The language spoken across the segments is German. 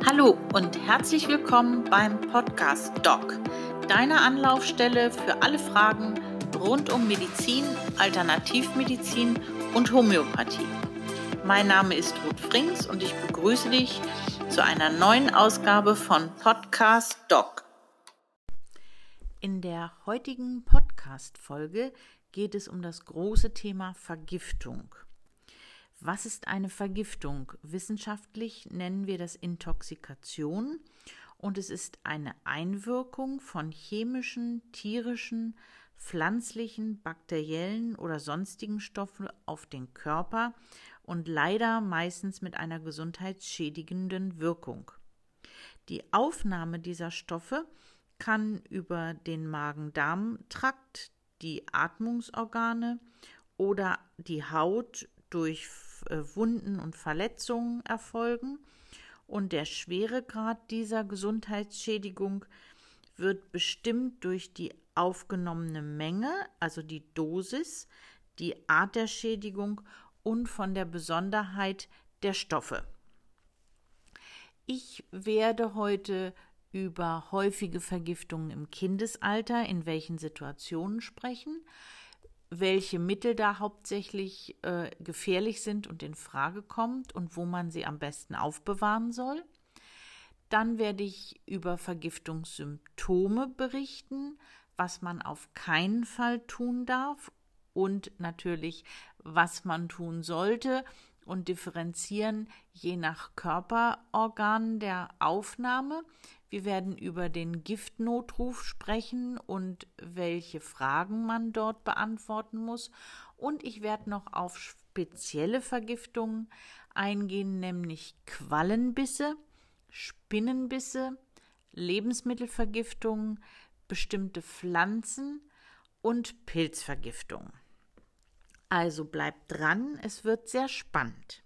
Hallo und herzlich willkommen beim Podcast Doc, deiner Anlaufstelle für alle Fragen rund um Medizin, Alternativmedizin und Homöopathie. Mein Name ist Ruth Frings und ich begrüße dich zu einer neuen Ausgabe von Podcast Doc. In der heutigen Podcast-Folge geht es um das große Thema Vergiftung. Was ist eine Vergiftung? Wissenschaftlich nennen wir das Intoxikation und es ist eine Einwirkung von chemischen, tierischen, pflanzlichen, bakteriellen oder sonstigen Stoffen auf den Körper und leider meistens mit einer gesundheitsschädigenden Wirkung. Die Aufnahme dieser Stoffe kann über den Magen-Darm-Trakt, die Atmungsorgane oder die Haut durch Wunden und Verletzungen erfolgen und der Schweregrad dieser Gesundheitsschädigung wird bestimmt durch die aufgenommene Menge, also die Dosis, die Art der Schädigung und von der Besonderheit der Stoffe. Ich werde heute über häufige Vergiftungen im Kindesalter, in welchen Situationen sprechen, welche Mittel da hauptsächlich gefährlich sind und in Frage kommt und wo man sie am besten aufbewahren soll. Dann werde ich über Vergiftungssymptome berichten, was man auf keinen Fall tun darf und natürlich, was man tun sollte und differenzieren je nach Körperorgan der Aufnahme. Wir werden über den Giftnotruf sprechen und welche Fragen man dort beantworten muss. Und ich werde noch auf spezielle Vergiftungen eingehen, nämlich Quallenbisse, Spinnenbisse, Lebensmittelvergiftungen, bestimmte Pflanzen und Pilzvergiftungen. Also bleibt dran, es wird sehr spannend.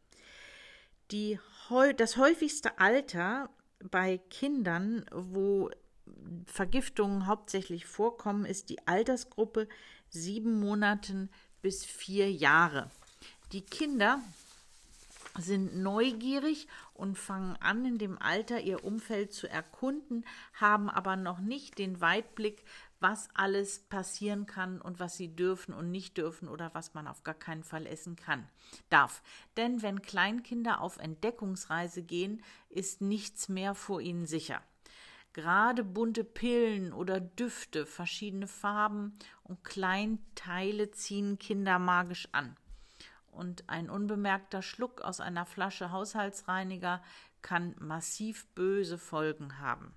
Das häufigste Alter bei Kindern, wo Vergiftungen hauptsächlich vorkommen, ist die Altersgruppe 7 Monaten bis 4 Jahre. Die Kinder sind neugierig und fangen an, in dem Alter ihr Umfeld zu erkunden, haben aber noch nicht den Weitblick, was alles passieren kann und was sie dürfen und nicht dürfen oder was man auf gar keinen Fall essen darf. Denn wenn Kleinkinder auf Entdeckungsreise gehen, ist nichts mehr vor ihnen sicher. Gerade bunte Pillen oder Düfte, verschiedene Farben und Kleinteile ziehen Kinder magisch an. Und ein unbemerkter Schluck aus einer Flasche Haushaltsreiniger kann massiv böse Folgen haben.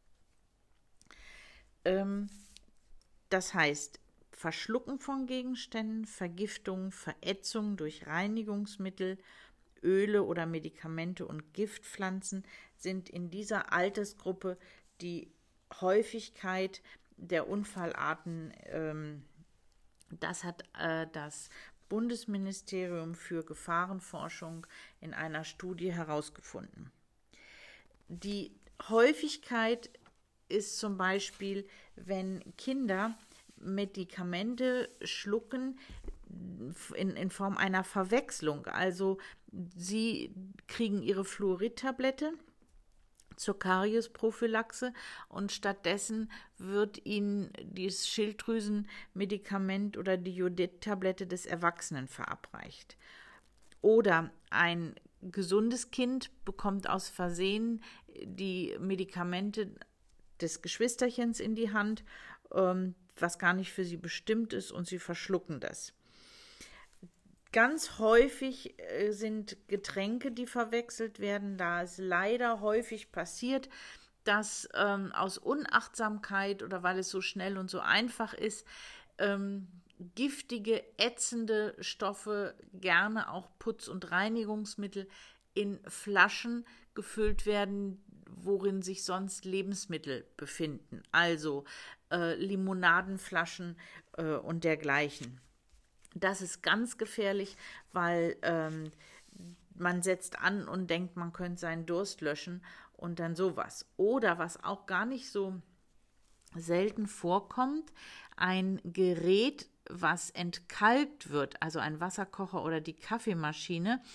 Das heißt, Verschlucken von Gegenständen, Vergiftung, Verätzung durch Reinigungsmittel, Öle oder Medikamente und Giftpflanzen sind in dieser Altersgruppe die Häufigkeit der Unfallarten. Das hat das Bundesministerium für Gefahrenforschung in einer Studie herausgefunden. Die Häufigkeit ist zum Beispiel, wenn Kinder Medikamente schlucken in Form einer Verwechslung. Also sie kriegen ihre Fluoridtablette zur Kariesprophylaxe und stattdessen wird ihnen dieses Schilddrüsenmedikament oder die Jodid-Tablette des Erwachsenen verabreicht. Oder ein gesundes Kind bekommt aus Versehen die Medikamente des Geschwisterchens in die Hand, was gar nicht für sie bestimmt ist und sie verschlucken das. Ganz häufig sind Getränke, die verwechselt werden, da es leider häufig passiert, dass aus Unachtsamkeit oder weil es so schnell und so einfach ist, giftige, ätzende Stoffe, gerne auch Putz- und Reinigungsmittel in Flaschen gefüllt werden, worin sich sonst Lebensmittel befinden, also Limonadenflaschen und dergleichen. Das ist ganz gefährlich, weil man setzt an und denkt, man könnte seinen Durst löschen und dann sowas. Oder was auch gar nicht so selten vorkommt, ein Gerät, was entkalkt wird, also ein Wasserkocher oder die Kaffeemaschine,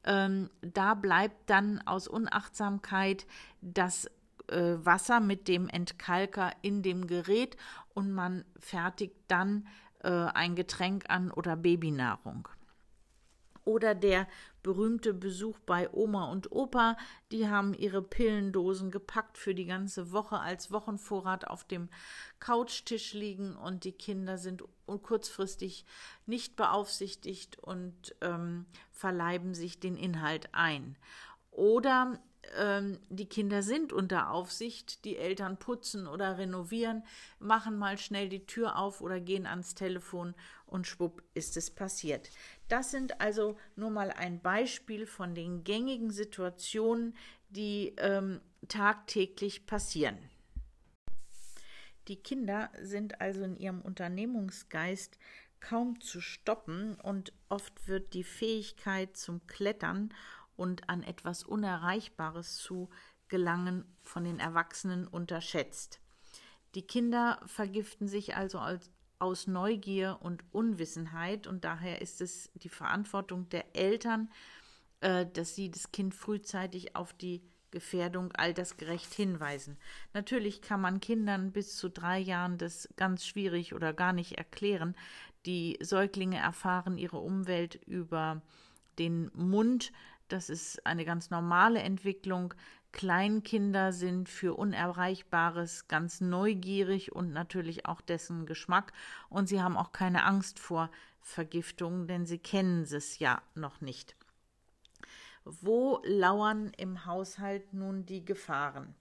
Da bleibt dann aus Unachtsamkeit das Wasser mit dem Entkalker in dem Gerät und man fertigt dann ein Getränk an oder Babynahrung. Oder der berühmte Besuch bei Oma und Opa, die haben ihre Pillendosen gepackt für die ganze Woche als Wochenvorrat auf dem Couchtisch liegen und die Kinder sind kurzfristig nicht beaufsichtigt und verleiben sich den Inhalt ein. Oder die Kinder sind unter Aufsicht, die Eltern putzen oder renovieren, machen mal schnell die Tür auf oder gehen ans Telefon und schwupp ist es passiert. Das sind also nur mal ein Beispiel von den gängigen Situationen, die tagtäglich passieren. Die Kinder sind also in ihrem Unternehmungsgeist kaum zu stoppen und oft wird die Fähigkeit zum Klettern und an etwas Unerreichbares zu gelangen von den Erwachsenen unterschätzt. Die Kinder vergiften sich also aus Neugier und Unwissenheit und daher ist es die Verantwortung der Eltern, dass sie das Kind frühzeitig auf die Gefährdung altersgerecht hinweisen. Natürlich kann man Kindern bis zu 3 Jahren das ganz schwierig oder gar nicht erklären. Die Säuglinge erfahren ihre Umwelt über den Mund. Das ist eine ganz normale Entwicklung. Kleinkinder sind für Unerreichbares ganz neugierig und natürlich auch dessen Geschmack. Und sie haben auch keine Angst vor Vergiftung, denn sie kennen es ja noch nicht. Wo lauern im Haushalt nun die Gefahren?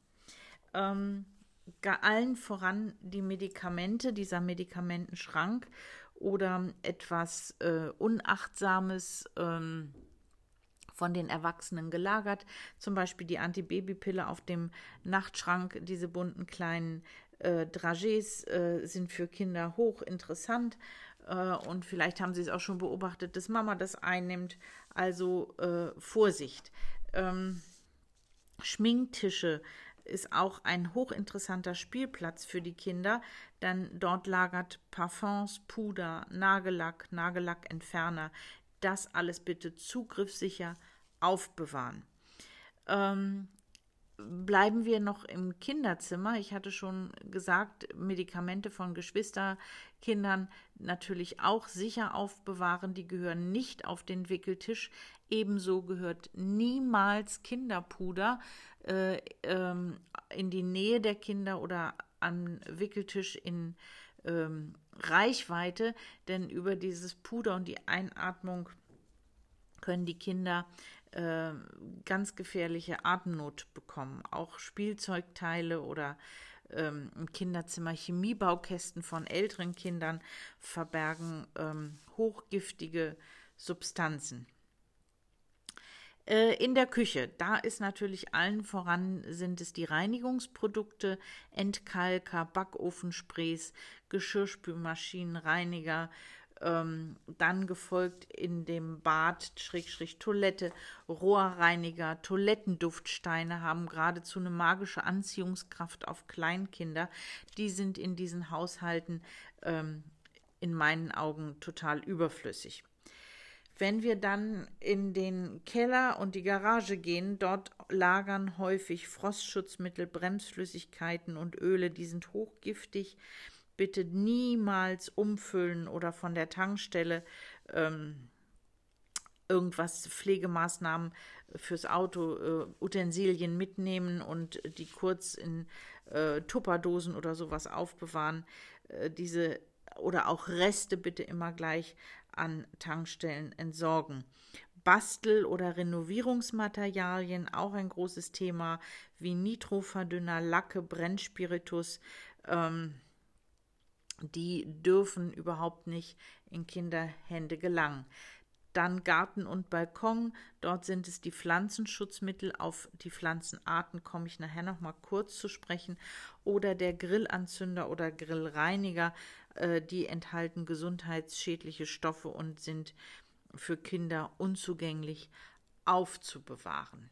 Allen voran die Medikamente, dieser Medikamentenschrank oder etwas Unachtsames von den Erwachsenen gelagert, zum Beispiel die Antibabypille auf dem Nachtschrank, diese bunten kleinen Dragés sind für Kinder hochinteressant und vielleicht haben Sie es auch schon beobachtet, dass Mama das einnimmt, also Vorsicht. Schminktische ist auch ein hochinteressanter Spielplatz für die Kinder, denn dort lagert Parfums, Puder, Nagellack, Nagellackentferner. Das alles bitte zugriffssicher aufbewahren. Bleiben wir noch im Kinderzimmer. Ich hatte schon gesagt, Medikamente von Geschwisterkindern natürlich auch sicher aufbewahren. Die gehören nicht auf den Wickeltisch. Ebenso gehört niemals Kinderpuder in die Nähe der Kinder oder am Wickeltisch in Reichweite, denn über dieses Puder und die Einatmung können die Kinder ganz gefährliche Atemnot bekommen. Auch Spielzeugteile oder im Kinderzimmer Chemiebaukästen von älteren Kindern verbergen hochgiftige Substanzen. In der Küche, da ist natürlich allen voran, sind es die Reinigungsprodukte, Entkalker, Backofensprays, Geschirrspülmaschinenreiniger, dann gefolgt in dem Bad, Toilette, Rohrreiniger, Toilettenduftsteine haben geradezu eine magische Anziehungskraft auf Kleinkinder. Die sind in diesen Haushalten in meinen Augen total überflüssig. Wenn wir dann in den Keller und die Garage gehen, dort lagern häufig Frostschutzmittel, Bremsflüssigkeiten und Öle, die sind hochgiftig. Bitte niemals umfüllen oder von der Tankstelle irgendwas, Pflegemaßnahmen fürs Auto, Utensilien mitnehmen und die kurz in Tupperdosen oder sowas aufbewahren. Diese oder auch Reste bitte immer gleich an Tankstellen entsorgen. Bastel- oder Renovierungsmaterialien, auch ein großes Thema, wie Nitroverdünner, Lacke, Brennspiritus, die dürfen überhaupt nicht in Kinderhände gelangen. Dann Garten und Balkon, dort sind es die Pflanzenschutzmittel, auf die Pflanzenarten komme ich nachher noch mal kurz zu sprechen, oder der Grillanzünder oder Grillreiniger, die enthalten gesundheitsschädliche Stoffe und sind für Kinder unzugänglich aufzubewahren.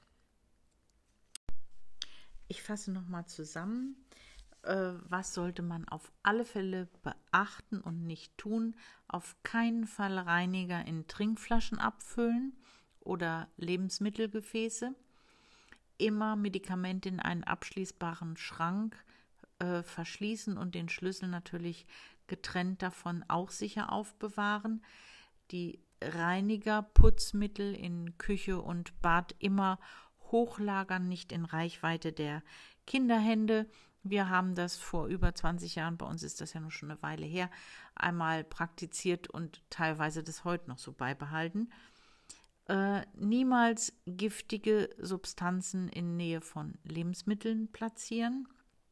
Ich fasse noch mal zusammen. Was sollte man auf alle Fälle beachten und nicht tun? Auf keinen Fall Reiniger in Trinkflaschen abfüllen oder Lebensmittelgefäße. Immer Medikamente in einen abschließbaren Schrank verschließen und den Schlüssel natürlich getrennt davon auch sicher aufbewahren. Die Reiniger, Putzmittel in Küche und Bad immer hochlagern, nicht in Reichweite der Kinderhände. Wir haben das vor über 20 Jahren, bei uns ist das ja noch schon eine Weile her, einmal praktiziert und teilweise das heute noch so beibehalten. Niemals giftige Substanzen in Nähe von Lebensmitteln platzieren.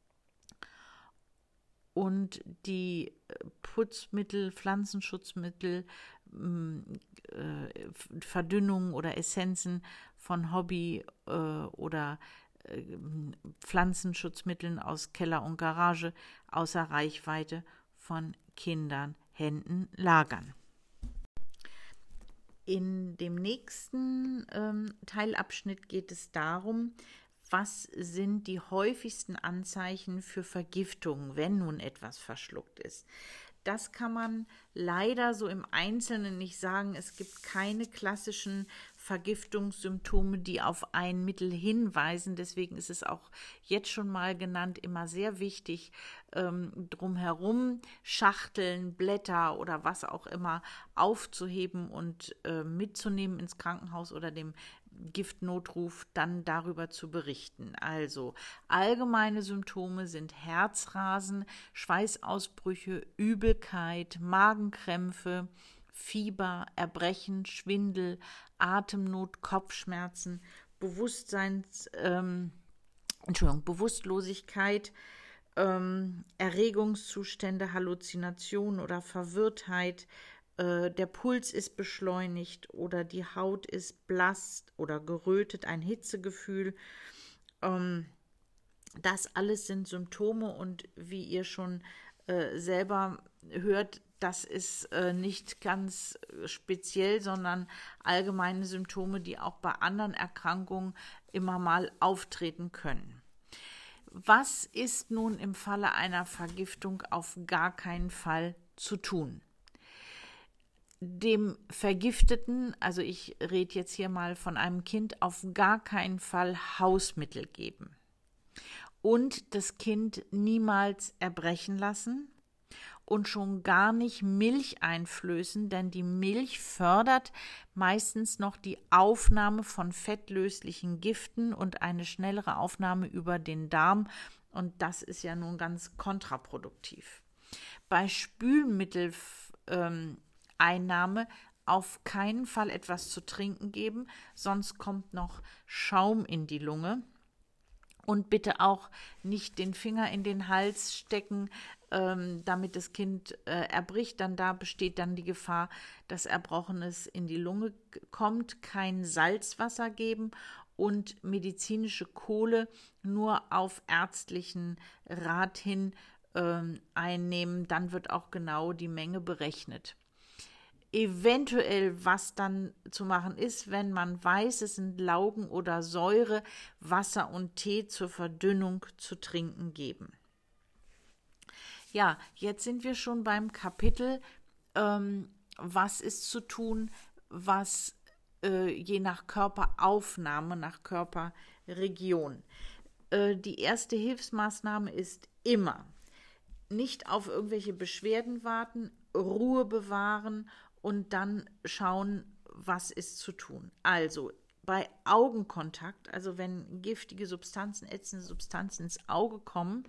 Und die Putzmittel, Pflanzenschutzmittel, Verdünnungen oder Essenzen von Hobby- oder Pflanzenschutzmitteln aus Keller und Garage außer Reichweite von Kindern, Händen lagern. In dem nächsten Teilabschnitt geht es darum, was sind die häufigsten Anzeichen für Vergiftung, wenn nun etwas verschluckt ist. Das kann man leider so im Einzelnen nicht sagen. Es gibt keine klassischen Vergiftungssymptome, die auf ein Mittel hinweisen. Deswegen ist es auch jetzt schon mal genannt, immer sehr wichtig, drumherum Schachteln, Blätter oder was auch immer aufzuheben und mitzunehmen ins Krankenhaus oder dem Giftnotruf dann darüber zu berichten. Also allgemeine Symptome sind Herzrasen, Schweißausbrüche, Übelkeit, Magenkrämpfe, Fieber, Erbrechen, Schwindel, Atemnot, Kopfschmerzen, Bewusstlosigkeit, Erregungszustände, Halluzination oder Verwirrtheit. Der Puls ist beschleunigt oder die Haut ist blass oder gerötet, ein Hitzegefühl. Das alles sind Symptome und wie ihr schon selber hört, das ist nicht ganz speziell, sondern allgemeine Symptome, die auch bei anderen Erkrankungen immer mal auftreten können. Was ist nun im Falle einer Vergiftung auf gar keinen Fall zu tun? Dem Vergifteten, also ich rede jetzt hier mal von einem Kind, auf gar keinen Fall Hausmittel geben. Und das Kind niemals erbrechen lassen und schon gar nicht Milch einflößen, denn die Milch fördert meistens noch die Aufnahme von fettlöslichen Giften und eine schnellere Aufnahme über den Darm. Und das ist ja nun ganz kontraproduktiv. Bei Spülmitteleinnahme auf keinen Fall etwas zu trinken geben, sonst kommt noch Schaum in die Lunge. Und bitte auch nicht den Finger in den Hals stecken, damit das Kind erbricht. Da besteht dann die Gefahr, dass Erbrochenes in die Lunge kommt. Kein Salzwasser geben und medizinische Kohle nur auf ärztlichen Rat hin einnehmen. Dann wird auch genau die Menge berechnet. Eventuell, was dann zu machen ist, wenn man weiß, es sind Laugen oder Säure, Wasser und Tee zur Verdünnung zu trinken geben. Ja, jetzt sind wir schon beim Kapitel, was ist zu tun, was je nach Körperaufnahme, nach Körperregion. Die erste Hilfsmaßnahme ist immer, nicht auf irgendwelche Beschwerden warten, Ruhe bewahren und dann schauen, was ist zu tun. Also bei Augenkontakt, also wenn giftige Substanzen, ätzende Substanzen ins Auge kommen,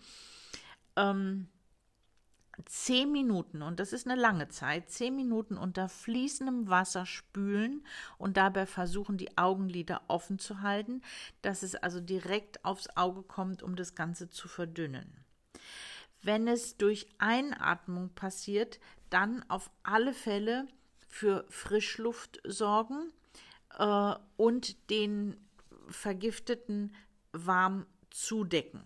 10 Minuten, und das ist eine lange Zeit, 10 Minuten unter fließendem Wasser spülen und dabei versuchen, die Augenlider offen zu halten, dass es also direkt aufs Auge kommt, um das Ganze zu verdünnen. Wenn es durch Einatmung passiert, dann auf alle Fälle für Frischluft sorgen und den Vergifteten warm zudecken.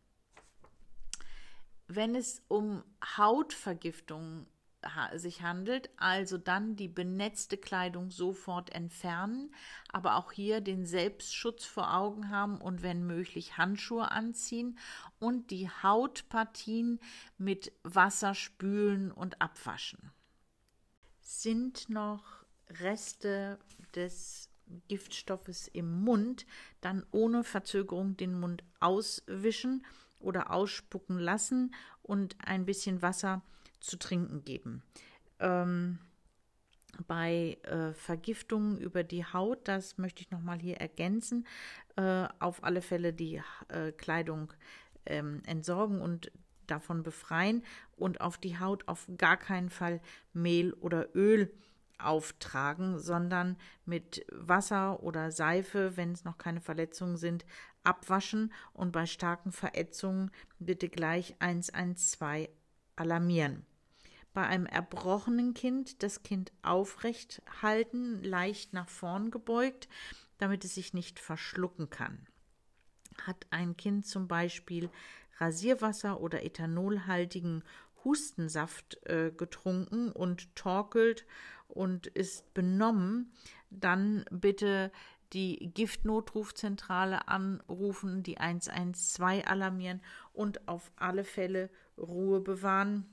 Wenn es um Hautvergiftungen sich handelt, also dann die benetzte Kleidung sofort entfernen, aber auch hier den Selbstschutz vor Augen haben und wenn möglich Handschuhe anziehen und die Hautpartien mit Wasser spülen und abwaschen. Sind noch Reste des Giftstoffes im Mund, dann ohne Verzögerung den Mund auswischen oder ausspucken lassen und ein bisschen Wasser zu trinken geben. Bei Vergiftungen über die Haut, das möchte ich nochmal hier ergänzen, auf alle Fälle die Kleidung entsorgen und davon befreien und auf die Haut auf gar keinen Fall Mehl oder Öl auftragen, sondern mit Wasser oder Seife, wenn es noch keine Verletzungen sind, abwaschen und bei starken Verätzungen bitte gleich 112 alarmieren. Bei einem erbrochenen Kind das Kind aufrecht halten, leicht nach vorn gebeugt, damit es sich nicht verschlucken kann. Hat ein Kind zum Beispiel Rasierwasser oder ethanolhaltigen Hustensaft getrunken und torkelt und ist benommen, dann bitte die Giftnotrufzentrale anrufen, die 112 alarmieren und auf alle Fälle Ruhe bewahren.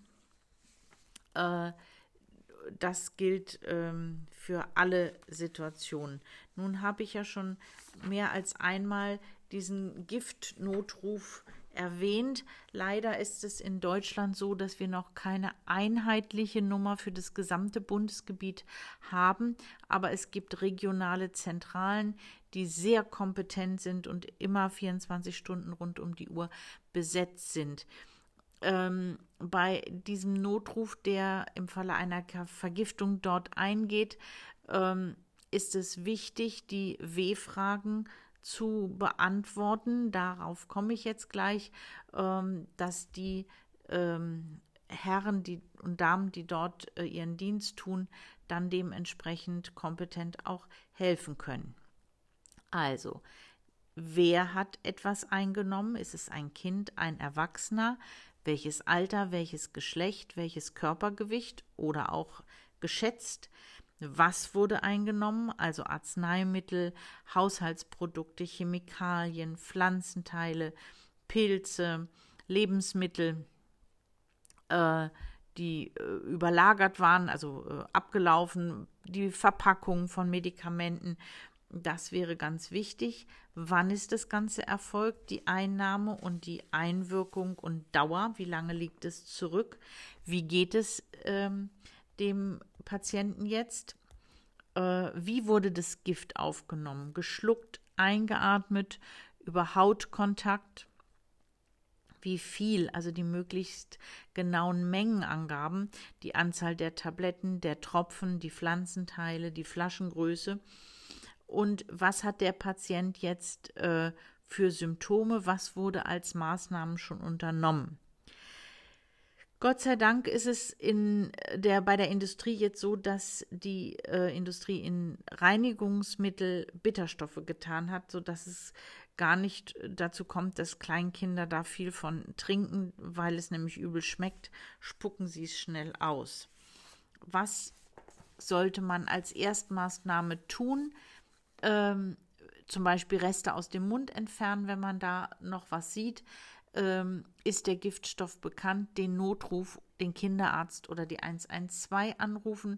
Das gilt für alle Situationen. Nun habe ich ja schon mehr als einmal diesen Giftnotruf erwähnt. Leider ist es in Deutschland so, dass wir noch keine einheitliche Nummer für das gesamte Bundesgebiet haben, aber es gibt regionale Zentralen, die sehr kompetent sind und immer 24 Stunden rund um die Uhr besetzt sind. Bei diesem Notruf, der im Falle einer Vergiftung dort eingeht, ist es wichtig, die W-Fragen zu beantworten. Darauf komme ich jetzt gleich, dass die Herren und Damen, die dort ihren Dienst tun, dann dementsprechend kompetent auch helfen können. Also, wer hat etwas eingenommen? Ist es ein Kind, ein Erwachsener? Welches Alter, welches Geschlecht, welches Körpergewicht oder auch geschätzt? Was wurde eingenommen? Also Arzneimittel, Haushaltsprodukte, Chemikalien, Pflanzenteile, Pilze, Lebensmittel, die überlagert waren, also abgelaufen, die Verpackung von Medikamenten. Das wäre ganz wichtig. Wann ist das Ganze erfolgt? Die Einnahme und die Einwirkung und Dauer. Wie lange liegt es zurück? Wie geht es dem Patienten jetzt? Wie wurde das Gift aufgenommen? Geschluckt, eingeatmet, über Hautkontakt? Wie viel? Also die möglichst genauen Mengenangaben, die Anzahl der Tabletten, der Tropfen, die Pflanzenteile, die Flaschengröße. Und was hat der Patient jetzt für Symptome? Was wurde als Maßnahmen schon unternommen? Gott sei Dank ist es bei der Industrie jetzt so, dass die Industrie in Reinigungsmittel Bitterstoffe getan hat, sodass es gar nicht dazu kommt, dass Kleinkinder da viel von trinken, weil es nämlich übel schmeckt, spucken sie es schnell aus. Was sollte man als Erstmaßnahme tun? Zum Beispiel Reste aus dem Mund entfernen, wenn man da noch was sieht. Ist der Giftstoff bekannt, den Notruf, den Kinderarzt oder die 112 anrufen.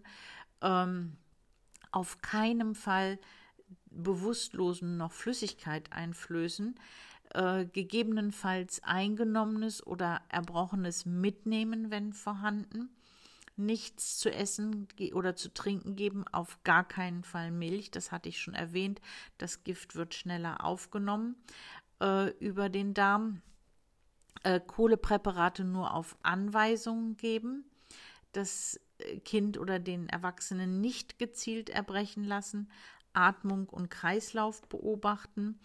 Auf keinen Fall Bewusstlosen noch Flüssigkeit einflößen. Gegebenenfalls Eingenommenes oder Erbrochenes mitnehmen, wenn vorhanden. Nichts zu essen oder zu trinken geben, auf gar keinen Fall Milch, das hatte ich schon erwähnt. Das Gift wird schneller aufgenommen über den Darm. Kohlepräparate nur auf Anweisung geben. Das Kind oder den Erwachsenen nicht gezielt erbrechen lassen. Atmung und Kreislauf beobachten.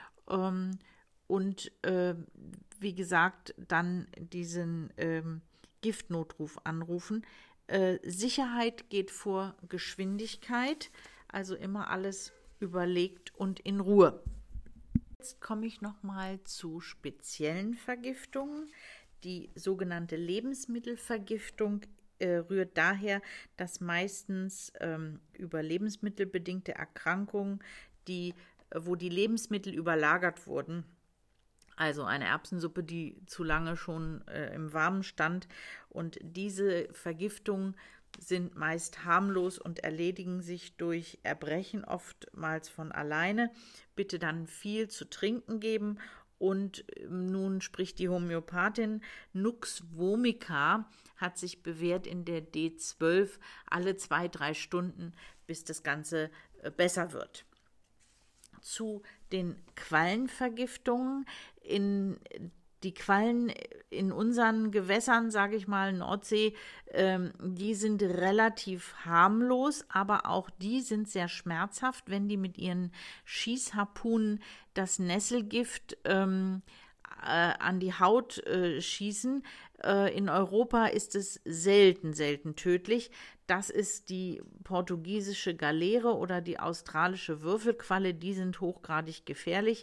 Und wie gesagt, dann diesen Giftnotruf anrufen. Sicherheit geht vor Geschwindigkeit, also immer alles überlegt und in Ruhe. Jetzt komme ich nochmal zu speziellen Vergiftungen. Die sogenannte Lebensmittelvergiftung rührt daher, dass meistens über lebensmittelbedingte Erkrankungen, wo die Lebensmittel überlagert wurden, also eine Erbsensuppe, die zu lange schon im Warmen stand, und diese Vergiftung sind meist harmlos und erledigen sich durch Erbrechen oftmals von alleine. Bitte dann viel zu trinken geben. Und nun spricht die Homöopathin, Nux vomica hat sich bewährt in der D12 alle 2-3 Stunden, bis das Ganze besser wird. Zu den Quallenvergiftungen. Die Quallen in unseren Gewässern, sage ich mal, Nordsee, die sind relativ harmlos, aber auch die sind sehr schmerzhaft, wenn die mit ihren Schießharpunen das Nesselgift an die Haut schießen. In Europa ist es selten tödlich. Das ist die portugiesische Galeere oder die australische Würfelqualle, die sind hochgradig gefährlich.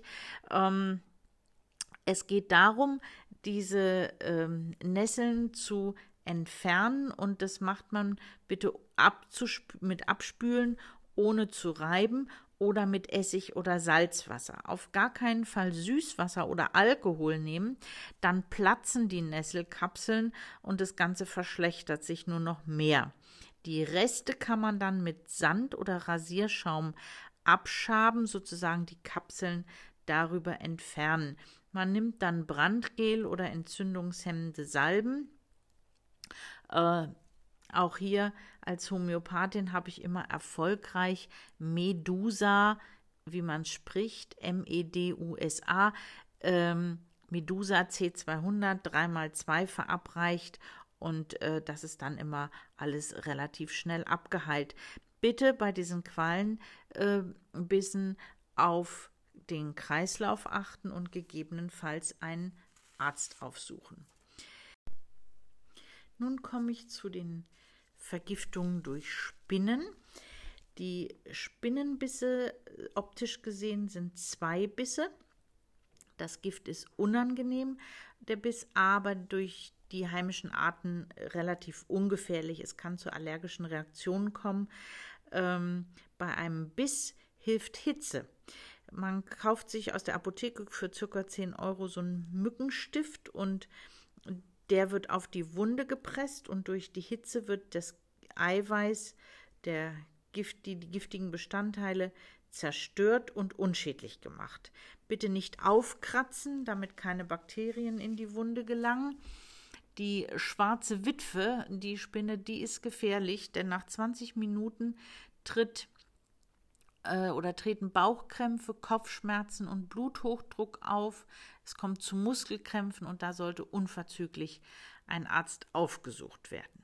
Es geht darum, diese Nesseln zu entfernen, und das macht man bitte mit Abspülen, ohne zu reiben, oder mit Essig oder Salzwasser. Auf gar keinen Fall Süßwasser oder Alkohol nehmen, dann platzen die Nesselkapseln und das Ganze verschlechtert sich nur noch mehr. Die Reste kann man dann mit Sand oder Rasierschaum abschaben, sozusagen die Kapseln darüber entfernen. Man nimmt dann Brandgel oder entzündungshemmende Salben. Auch hier als Homöopathin habe ich immer erfolgreich Medusa, wie man spricht, MEDUSA, Medusa C200 3x2 verabreicht, und das ist dann immer alles relativ schnell abgeheilt. Bitte bei diesen Quallenbissen auf den Kreislauf achten und gegebenenfalls einen Arzt aufsuchen. Nun komme ich zu den Vergiftungen durch Spinnen. Die Spinnenbisse, optisch gesehen, sind 2 Bisse. Das Gift ist unangenehm, der Biss, aber durch die heimischen Arten relativ ungefährlich. Es kann zu allergischen Reaktionen kommen. Bei einem Biss hilft Hitze. Man kauft sich aus der Apotheke für ca. 10 € so einen Mückenstift, und der wird auf die Wunde gepresst, und durch die Hitze wird das Eiweiß, die giftigen Bestandteile zerstört und unschädlich gemacht. Bitte nicht aufkratzen, damit keine Bakterien in die Wunde gelangen. Die schwarze Witwe, die Spinne, die ist gefährlich, denn nach 20 Minuten treten Bauchkrämpfe, Kopfschmerzen und Bluthochdruck auf. Es kommt zu Muskelkrämpfen, und da sollte unverzüglich ein Arzt aufgesucht werden.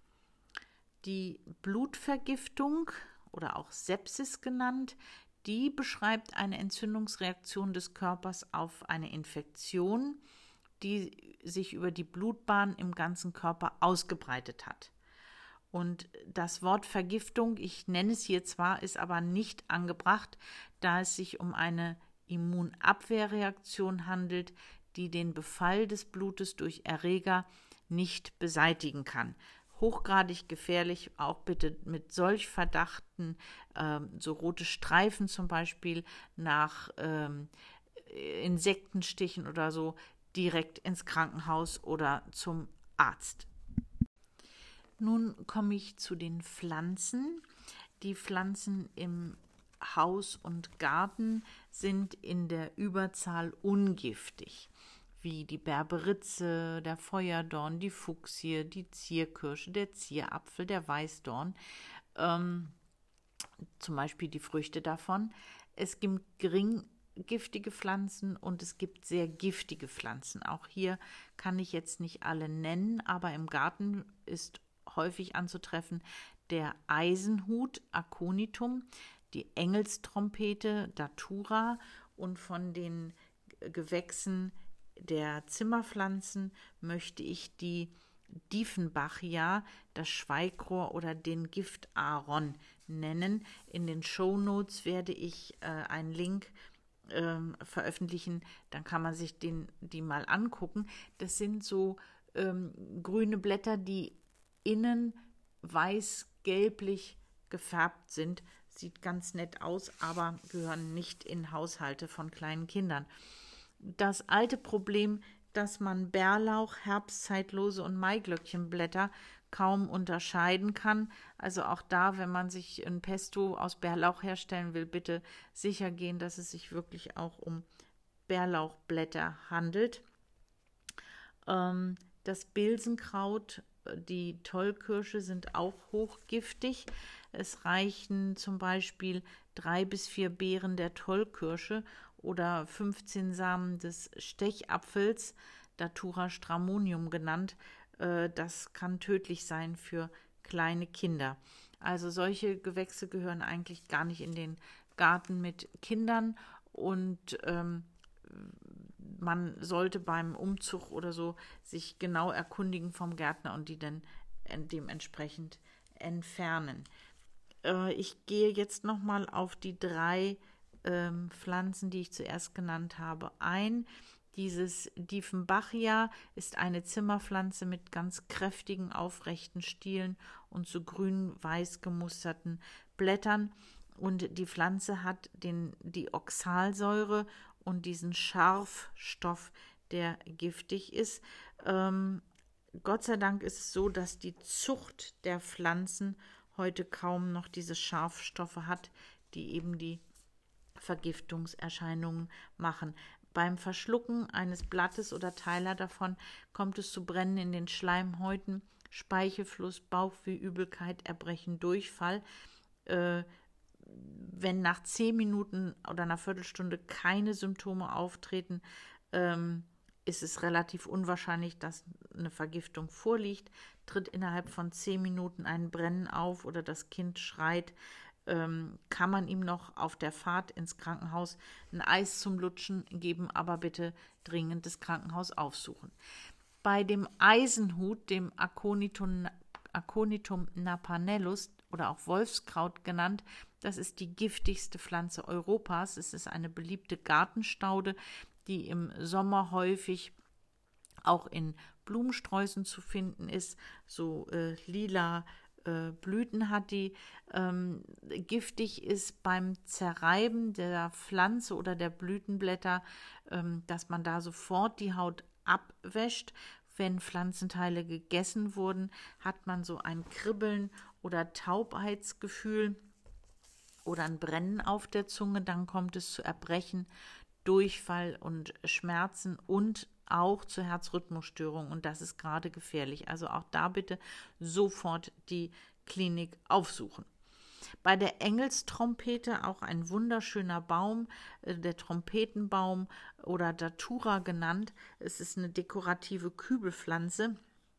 Die Blutvergiftung oder auch Sepsis genannt, die beschreibt eine Entzündungsreaktion des Körpers auf eine Infektion, die sich über die Blutbahn im ganzen Körper ausgebreitet hat. Und das Wort Vergiftung, ich nenne es hier zwar, ist aber nicht angebracht, da es sich um eine Immunabwehrreaktion handelt, die den Befall des Blutes durch Erreger nicht beseitigen kann. Hochgradig gefährlich, auch bitte mit solch Verdachten, so rote Streifen zum Beispiel nach Insektenstichen oder so, direkt ins Krankenhaus oder zum Arzt. Nun komme ich zu den Pflanzen. Die Pflanzen im Haus und Garten sind in der Überzahl ungiftig, wie die Berberitze, der Feuerdorn, die Fuchsie, die Zierkirsche, der Zierapfel, der Weißdorn, zum Beispiel die Früchte davon. Es gibt gering giftige Pflanzen und es gibt sehr giftige Pflanzen. Auch hier kann ich jetzt nicht alle nennen, aber im Garten ist häufig anzutreffen der Eisenhut, Aconitum, die Engelstrompete, Datura, und von den Gewächsen der Zimmerpflanzen möchte ich die Dieffenbachia, das Schweigrohr oder den Giftaron nennen. In den Shownotes werde ich einen Link veröffentlichen, dann kann man sich die mal angucken. Das sind so grüne Blätter, die innen weiß-gelblich gefärbt sind. Sieht ganz nett aus, aber gehören nicht in Haushalte von kleinen Kindern. Das alte Problem, dass man Bärlauch, Herbstzeitlose und Maiglöckchenblätter kaum unterscheiden kann. Also auch da, wenn man sich ein Pesto aus Bärlauch herstellen will, bitte sicher gehen, dass es sich wirklich auch um Bärlauchblätter handelt. Das Bilsenkraut, die Tollkirsche sind auch hochgiftig. Es reichen zum Beispiel 3 bis 4 Beeren der Tollkirsche oder 15 Samen des Stechapfels, Datura stramonium genannt. Das kann tödlich sein für kleine Kinder. Also solche Gewächse gehören eigentlich gar nicht in den Garten mit Kindern und man sollte beim Umzug oder so sich genau erkundigen vom Gärtner und die dann dementsprechend entfernen. Ich gehe jetzt nochmal auf die 3 Pflanzen, die ich zuerst genannt habe, ein. Dieses Dieffenbachia ist eine Zimmerpflanze mit ganz kräftigen, aufrechten Stielen und so grün-weiß gemusterten Blättern. Und die Pflanze hat die Oxalsäure und diesen Scharfstoff, der giftig ist. Gott sei Dank ist es so, dass die Zucht der Pflanzen heute kaum noch diese Scharfstoffe hat, die eben die Vergiftungserscheinungen machen. Beim Verschlucken eines Blattes oder Teiler davon kommt es zu Brennen in den Schleimhäuten, Speichelfluss, Bauchweh, Übelkeit, Erbrechen, Durchfall. Wenn nach 10 Minuten oder einer Viertelstunde keine Symptome auftreten, ist es relativ unwahrscheinlich, dass eine Vergiftung vorliegt. Tritt innerhalb von 10 Minuten ein Brennen auf oder das Kind schreit, kann man ihm noch auf der Fahrt ins Krankenhaus ein Eis zum Lutschen geben, aber bitte dringend das Krankenhaus aufsuchen. Bei dem Eisenhut, dem Aconitum napanellus oder auch Wolfskraut genannt, das ist die giftigste Pflanze Europas. Es ist eine beliebte Gartenstaude, die im Sommer häufig auch in Blumensträußen zu finden ist, so lila Blüten hat die. Giftig ist beim Zerreiben der Pflanze oder der Blütenblätter, dass man da sofort die Haut abwäscht. Wenn Pflanzenteile gegessen wurden, hat man so ein Kribbeln oder Taubheitsgefühl oder ein Brennen auf der Zunge. Dann kommt es zu Erbrechen, Durchfall und Schmerzen und auch zu Herzrhythmusstörungen, und das ist gerade gefährlich. Also auch da bitte sofort die Klinik aufsuchen. Bei der Engelstrompete, auch ein wunderschöner Baum, der Trompetenbaum oder Datura genannt. Es ist eine dekorative Kübelpflanze,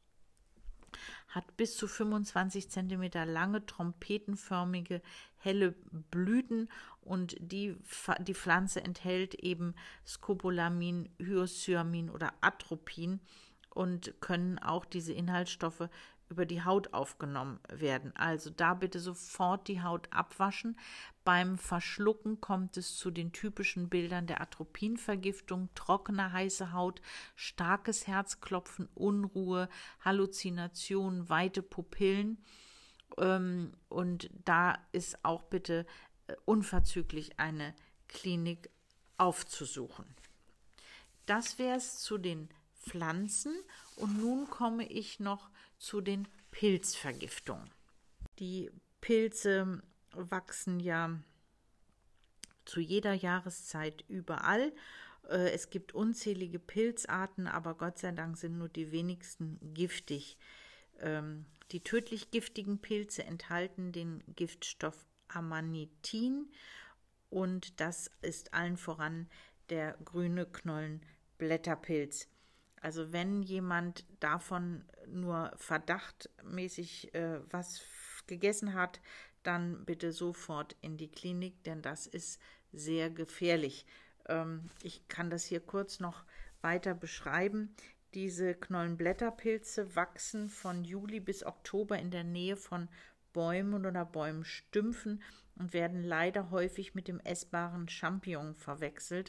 hat bis zu 25 cm lange, trompetenförmige, helle Blüten, und die Pflanze enthält eben Scopolamin, Hyoscyamin oder Atropin und können auch diese Inhaltsstoffe über die Haut aufgenommen werden. Also da bitte sofort die Haut abwaschen. Beim Verschlucken kommt es zu den typischen Bildern der Atropinvergiftung: trockene, heiße Haut, starkes Herzklopfen, Unruhe, Halluzinationen, weite Pupillen. Und da ist auch bitte unverzüglich eine Klinik aufzusuchen. Das wäre es zu den Pflanzen, und nun komme ich noch zu den Pilzvergiftungen. Die Pilze wachsen ja zu jeder Jahreszeit überall. Es gibt unzählige Pilzarten, aber Gott sei Dank sind nur die wenigsten giftig. Die tödlich giftigen Pilze enthalten den Giftstoff Amanitin, und das ist allen voran der grüne Knollenblätterpilz. Also wenn jemand davon nur verdachtmäßig was gegessen hat, dann bitte sofort in die Klinik, denn das ist sehr gefährlich. Ich kann das hier kurz noch weiter beschreiben. Diese Knollenblätterpilze wachsen von Juli bis Oktober in der Nähe von Bäumen oder Bäumenstümpfen und werden leider häufig mit dem essbaren Champignon verwechselt.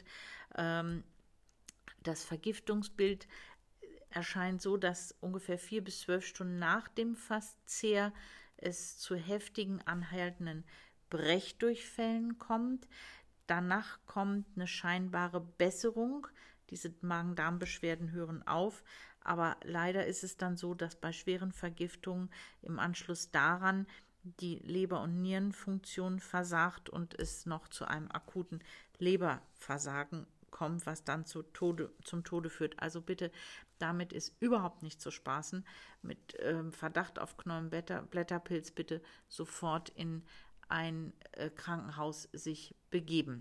Das Vergiftungsbild erscheint so, dass ungefähr 4 bis 12 Stunden nach dem Verzehr es zu heftigen, anhaltenden Brechdurchfällen kommt. Danach kommt eine scheinbare Besserung Diese Magen-Darm-Beschwerden hören auf. Aber leider ist es dann so, dass bei schweren Vergiftungen im Anschluss daran die Leber- und Nierenfunktion versagt und es noch zu einem akuten Leberversagen kommt, was dann zum Tode führt. Also bitte, damit ist überhaupt nicht zu spaßen. Mit Verdacht auf Knollenblätterpilz bitte sofort in ein Krankenhaus sich begeben.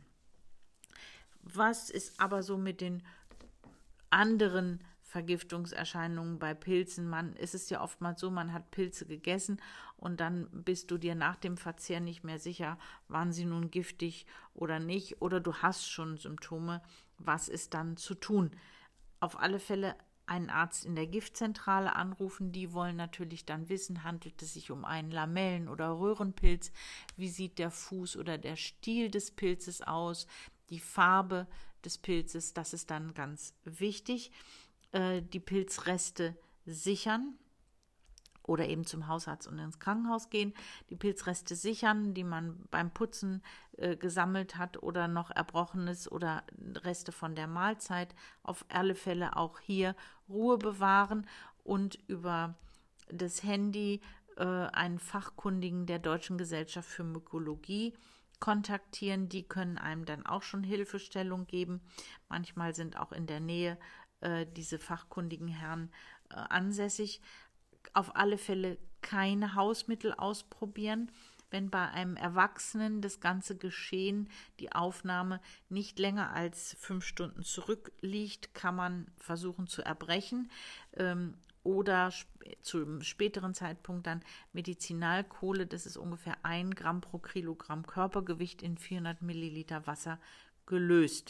Was ist aber so mit den anderen Vergiftungserscheinungen bei Pilzen? Es ist ja oftmals so, man hat Pilze gegessen und dann bist du dir nach dem Verzehr nicht mehr sicher, waren sie nun giftig oder nicht, oder du hast schon Symptome. Was ist dann zu tun? Auf alle Fälle einen Arzt in der Giftzentrale anrufen. Die wollen natürlich dann wissen, handelt es sich um einen Lamellen- oder Röhrenpilz? Wie sieht der Fuß oder der Stiel des Pilzes aus? Die Farbe des Pilzes, das ist dann ganz wichtig. Die Pilzreste sichern oder eben zum Hausarzt und ins Krankenhaus gehen. Die Pilzreste sichern, die man beim Putzen gesammelt hat oder noch Erbrochenes oder Reste von der Mahlzeit. Auf alle Fälle auch hier Ruhe bewahren und über das Handy einen Fachkundigen der Deutschen Gesellschaft für Mykologie kontaktieren. Die können einem dann auch schon Hilfestellung geben. Manchmal sind auch in der Nähe diese fachkundigen Herren ansässig. Auf alle Fälle keine Hausmittel ausprobieren. Wenn bei einem Erwachsenen das ganze Geschehen, die Aufnahme nicht länger als 5 Stunden zurückliegt, kann man versuchen zu erbrechen oder zu einem späteren Zeitpunkt dann Medizinalkohle, das ist ungefähr 1 Gramm pro Kilogramm Körpergewicht in 400 Milliliter Wasser gelöst.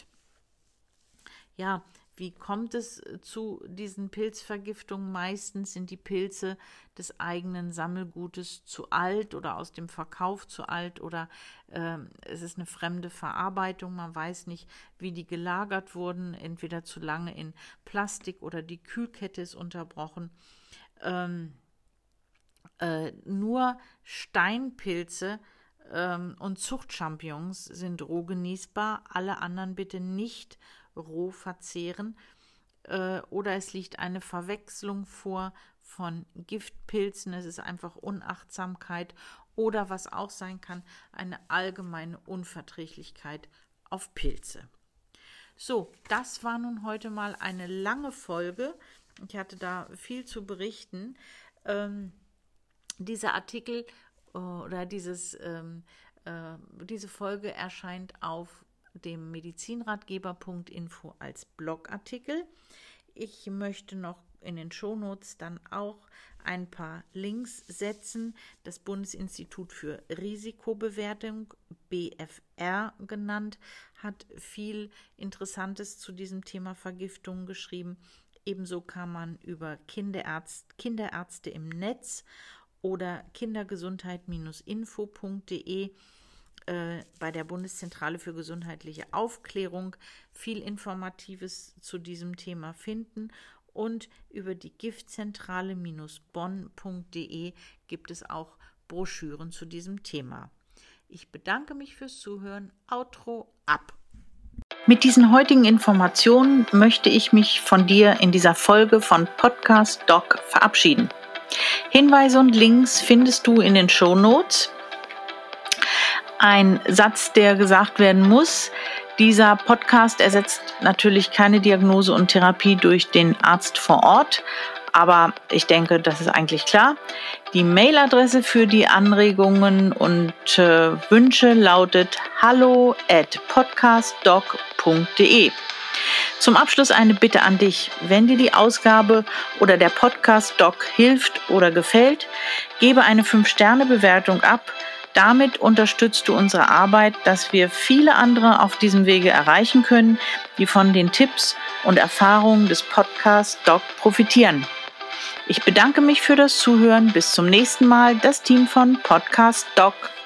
Ja, wie kommt es zu diesen Pilzvergiftungen? Meistens sind die Pilze des eigenen Sammelgutes zu alt oder aus dem Verkauf zu alt oder es ist eine fremde Verarbeitung. Man weiß nicht, wie die gelagert wurden, entweder zu lange in Plastik oder die Kühlkette ist unterbrochen. Nur Steinpilze und Zuchtchampignons sind roh genießbar, alle anderen bitte nicht roh verzehren oder es liegt eine Verwechslung vor von Giftpilzen, es ist einfach Unachtsamkeit oder was auch sein kann, eine allgemeine Unverträglichkeit auf Pilze. So, das war nun heute mal eine lange Folge. Ich hatte da viel zu berichten. Dieser Artikel oder diese Folge erscheint auf dem medizinratgeber.info als Blogartikel. Ich möchte noch in den Shownotes dann auch ein paar Links setzen. Das Bundesinstitut für Risikobewertung, BfR genannt, hat viel Interessantes zu diesem Thema Vergiftung geschrieben. Ebenso kann man über Kinderärzte im Netz oder kindergesundheit-info.de bei der Bundeszentrale für gesundheitliche Aufklärung viel Informatives zu diesem Thema finden und über die Giftzentrale-bonn.de gibt es auch Broschüren zu diesem Thema. Ich bedanke mich fürs Zuhören. Outro ab. Mit diesen heutigen Informationen möchte ich mich von dir in dieser Folge von Podcast Doc verabschieden. Hinweise und Links findest du in den Shownotes. Ein Satz, der gesagt werden muss: Dieser Podcast ersetzt natürlich keine Diagnose und Therapie durch den Arzt vor Ort, aber ich denke, das ist eigentlich klar. Die Mailadresse für die Anregungen und Wünsche lautet hallo@podcastdoc.de. Zum Abschluss eine Bitte an dich. Wenn dir die Ausgabe oder der Podcast Doc hilft oder gefällt, gebe eine 5-Sterne-Bewertung ab. Damit unterstützt du unsere Arbeit, dass wir viele andere auf diesem Wege erreichen können, die von den Tipps und Erfahrungen des Podcast Doc profitieren. Ich bedanke mich für das Zuhören. Bis zum nächsten Mal. Das Team von Podcast Doc.